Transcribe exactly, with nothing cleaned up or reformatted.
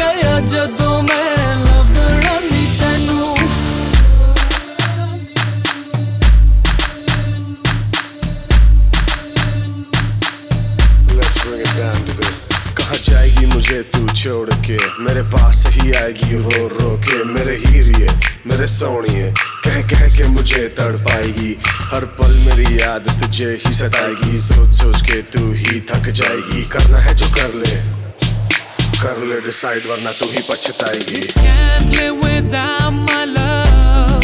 पाया जदों मैं लभना नी तैनू। Let's bring it down to this. कहाँ जाएगी मुझे तू छोड़ के, मेरे पास ही आएगी रो रो के। मेरे हीरिए मेरे सोनिए कह कह के मुझे तड़पाएगी, हर पल मेरी याद तुझे ही सताएगी। सोच सोच के तू ही थक जाएगी, करना है जो कर ले कर ले डिसाइड, वरना तू ही पछताएगी। Can't live without my love.